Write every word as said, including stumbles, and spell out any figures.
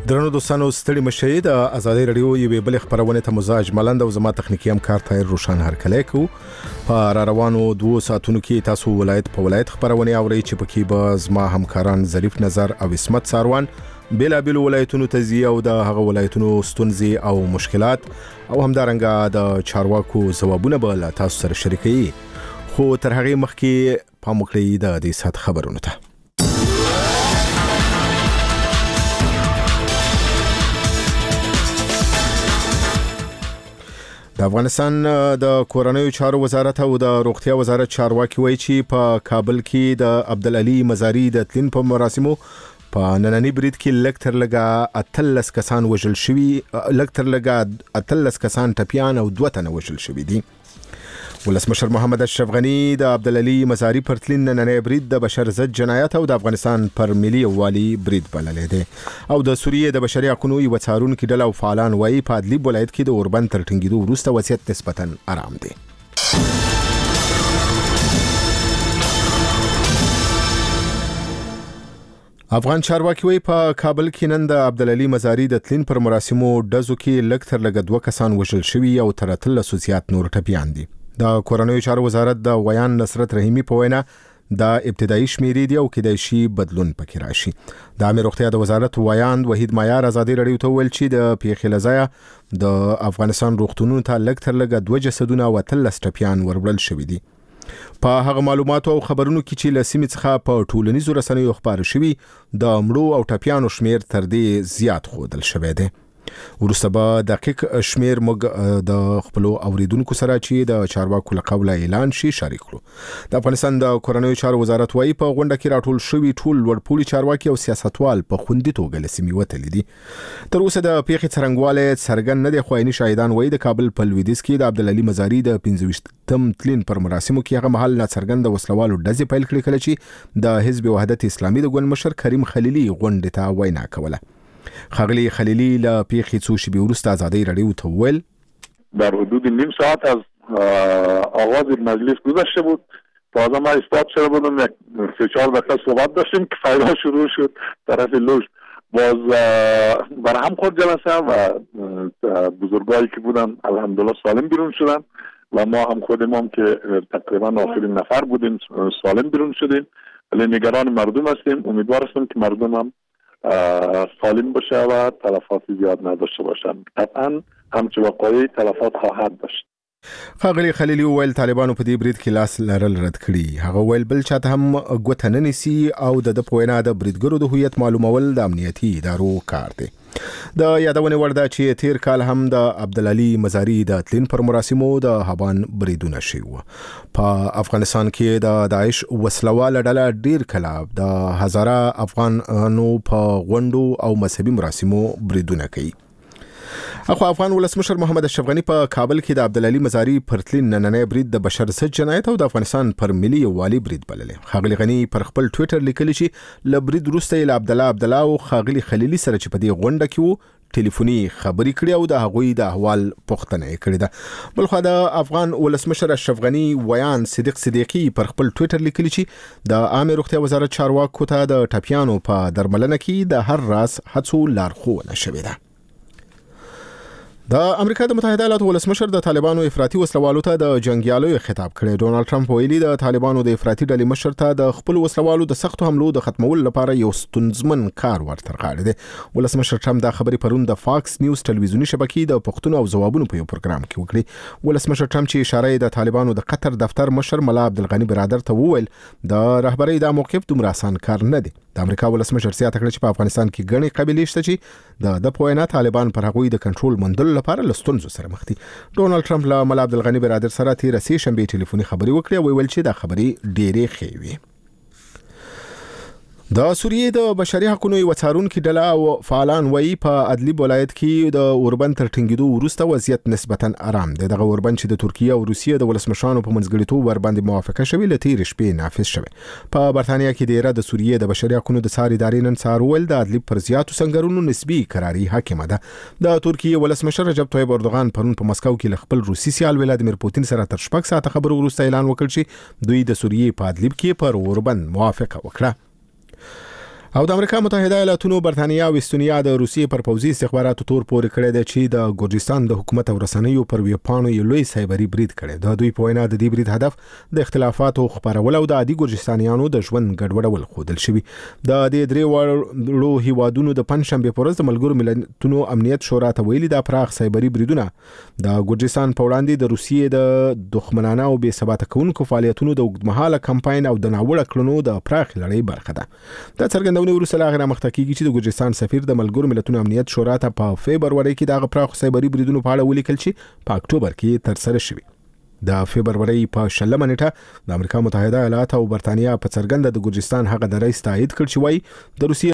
درنو دوستانو ستړي مشي د ازادي رادیو یوې بل خبرونه ته مزاج ملند او زما تخنیکی همکار طاهر روشن هرکلی کو په را روانو دوه ساعتونو کې تاسو ولایت په ولایت خبرونه اورئ چې پکې به زما همکاران ظریف نظر او اسمت ساروان بلا بل ولایتونو تزیه او د هغه ولایتونو ستونزې او مشکلات او همدارنګه د چارواکو ځوابونه به تاسو سره شریکي خو تر هغه مخکې پام وکړئ د دې سات خبرونه ته. د افغانستان د کورنیو چارو وزارت او د روغتیا وزارت چارواکي وایي چې په کابل کې د عبدالعلي مزاری د تلین په مراسمو په نننی برید کې لکتر لګا اتلس کسان وژل شوي لکتر لګا اتلس کسان ټپیان او دوه تنه وژل شوي دي. ولسمشر محمد اشرف غنی د عبدالعلي مزاری پر تلین نننی برید د بشر ضد جنایت او د افغانستان پر ملي یووالي برید بللی دی او د سوریې د بشري حقوقو یو څارونکو ډله او فعالان وایي په ادلب ولایت کې د اوربند تر ټینګېدو وروسته وضعیت نسبتاً آرام دی. افغان چارواکي وایي په کابل کې نن د عبدالعلي مزاری د تلین پر مراسمو ډزو کې لکتر لګ دوه کسان وژل شوي او تر اتلسو زیات نور ټپیان دي. د کورنیو چارو وزارت د ویان نصرت رحیمی په وینا د ابتدایي شمیرې دی او کېدای شي بدلون پکې راشي. د عامه روغتیا د وزارت ویان وحید معیار ازادي رادیو ته ویل چې د پیښې لځای د افغانستان روغتونونو ته لکتر لګ دوه جسدونه او اتلس ټپیان وربړل شوي دي. په هغه معلوماتو او خبرونو کې چې لسیمې څخه په ټولنیزو رسنیو خبر شوي د مړو او ټپیانو شمیر تر دې زیات خودل شوی دی. ورسته به دقیق شمیر موږ د خپل اوریدونکو سره چې د چارواکو لقوله اعلان شي شریک کړو. د افغانستان د کورنیو چارو وزارت وايي په غونډه کې راټول شوي ټول لوړپوړي چارواکي او سیاستوال په خوندي توګه لسیمې وتلي دي. تر اوسه د پیښې څرنګواله څرګند نه دي خو عیني شاهدان وايي د کابل په لویدیځ کې د عبدالعلي مزاری د پنځه ویشتم تلین پر مراسمو کې هغه محل ناڅرګند وسلوالو ډزې پیل کړې کله چې د حزب وحدت اسلامي د ګوند مشر کریم خلیلی غونډې ته وینا کوله. خغلی خلیلی لا پیخی څو شبی ورست ازادی رادیو ته ویل در حدود نیم ساعت از آغاز مجلس گذشته بود. تازه ما استاد شده بودم یک سه چهار دقیقه صحبت داشتیم که فایده شروع شد طرف لوش باز برهم خورد جلسه و بزرگایی که بودن الحمدلله سالم بیرون شدن و ما هم خودم هم که تقریبا آخرین نفر بودیم سالم بیرون شدیم. ولی نگران مردم هستیم. امیدوار هستیم که مردم هم سالم باشه و تلفات زیاد نداشته باشن. قطعا همچه وقایعی تلفات خواهد داشت. خغلی خلیلی ویل طالبانو په دې برید کې لاس لرل رد کړي. هغه ویل بل چاته هم ګوته نه نیسي او د د پوینا د بریدګرو د هویت معلومول د امنیتي ادارو کار دی. د یادونه ورده چې تیر کال هم د عبدالعلي مزاری د تلین پر مراسمو د هبان بریدونه شوي. په افغانستان کې د داعش وسلواله ډله ډیر کله د هزاره افغانانو په غونډو او مذهبي مراسمو بریدونه کوي. اخو افغان ولسمشر محمد اشرف غنی په کابل کې د عبدالعلي مزاری پر تلین نننی برید د بشر ضد جنایت او د افغانستان پر ملي یووالي برید بللی. خاغلی غنی پر خپل ټویټر لیکلی چې ل برید وروسته له عبدالله عبدالله او خاغلی خلیلی سره چې په دې غونډه کې وو ټلیفوني خبرې کړې او د هغوی د احوال پوښتنه یې کړې ده. بل خو د افغان ولسمشر اشرف غنی ویان صدیق صدیقی پر خپل ټویټر لیکلی چې د عامه روغتیا وزارت چارواکو ته د ټپیانو په درملنه کې د هر راز هڅو لارښوونه شوې ده. د امریکا د متحده ایالاتو ولسمشر د طالبانو افراطي وسلوالو ته د جنگیالیو خطاب کړی. ډونالد ټرمپ ویلي د طالبانو د افراطي ډلې مشر ته د خپل وسلوالو د سختو حملو د ختمولو لپاره یو ستونزمن کار ورتر غاړي دی. ولسمشر ټرمپ دا خبرې پرون د فاکس نیوز ټلویزیونی شبکې د پښتون او ځوابونو په یو پروګرام کې وکړي. ولسمشر ټرمپ چې اشاره د طالبانو د قطر دفتر مشر ملا عبدالغنی برادر ته وویل د رهبرۍ د موقف دومره آسان کار نه دی. د امریکا ولسمشر زیاته کړه چې په افغانستان کې ګڼې قبیلې شته چې د د پوینا طالبان پر هغوی د کنټرول موندلو لپاره له ستونزو سره مخ دي. ډونالد ټرمپ له ملا عبدالغنی برادر سره تیر سې شنبه ټلیفوني خبرې وکړې او ویل چې دا خبرې ډېرې ښې وي. د سوریې د بشري حقوقو یو څارونکو ډله او فعالان وایي په ادلب ولایت کې د اوربند تر ټینګېدو وروسته وضعیت نسبتاً آرام دی. دغه اوربند چې د ترکیه او روسیې د ولسمشرانو په منځګړیتوب ورباندې موافقه شوې له تېرې شپې نافذ شوې. په برتانیا کې ډیره د سوریې د بشري حقوقو د څار ادارې نن سهار ویل د ادلب پر زیاتو سنګرونو نسبي قراري حاکمه ده. د ترکیه ولسمشر رجب طیب اردوغان پرون په مسکو کې له خپل روسي سیال ولادیمیر پوتین سره تر شپږ ساعته خبرو وروسته اعلان وکړ چې دوی د سوریې په ادلب کې پر اوربند موافقه وکړه. او د امریکا متحده ایالاتونو برتانیا او استونیا د روسیې پر پوځي استخباراتو تور پورې کړی دی چې د ګورجستان د حکومت او رسنیو پر ویبپاڼو یې لوی سایبري برید کړی. د دوی په وینا د دې برید هدف د اختلافاتو خپرول او د عادي ګورجستانیانو د ژوند ګډوډول ښودل شوي. د دې درې وړو هیوادونو د پنځشنبې په ورځ د ملګرو ملتونو امنیت شورا ته ویلي دا پراخ سایبري بریدونه د ګورجستان په وړاندې د روسیې د دښمنانه او بې ثباته کوونکو فعالیتونو د اوږدمهاله کمپاین او د ناوړه کړنو د پراخ لړۍ برخه ده. دا څرګندونه وروسته لا غیر مخته کیږي چې د ګورجستان سفیر د ملګرو ملتونو امنیت شورا ته په فبروري کې د پراخ سایبري بریدونو په اړه ولیکل چې په اکتوبر کې ترسره شوي. د فبروري په شلمه نیټه د امریکا متحده ایالات او برتانیا په څرګنده د ګورجستان هغه د رئیس تایید کړ چې وایي د روسیې